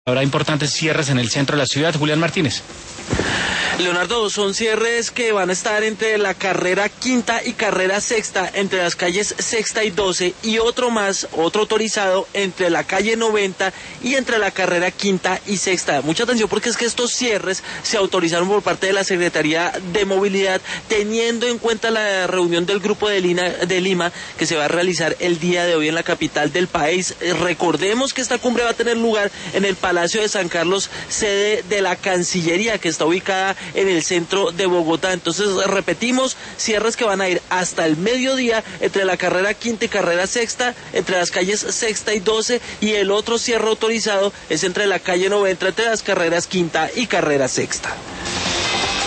Habrá importantes cierres en el centro de la ciudad. Julián Martínez. Leonardo, son cierres que van a estar entre la carrera quinta y carrera sexta, entre las calles sexta y 12, y otro autorizado entre la calle 90 y entre la carrera quinta y sexta. Mucha atención porque es que estos cierres se autorizaron por parte de la Secretaría de Movilidad, teniendo en cuenta la reunión del Grupo de Lima que se va a realizar el día de hoy en la capital del país. Recordemos que esta cumbre va a tener lugar en el Palacio de San Carlos, sede de la Cancillería, que está ubicada en el centro de Bogotá. Entonces, repetimos, cierres que van a ir hasta el mediodía entre la carrera quinta y carrera sexta, entre las calles sexta y 12, y el otro cierre autorizado es entre la calle 90, entre las carreras quinta y carrera sexta.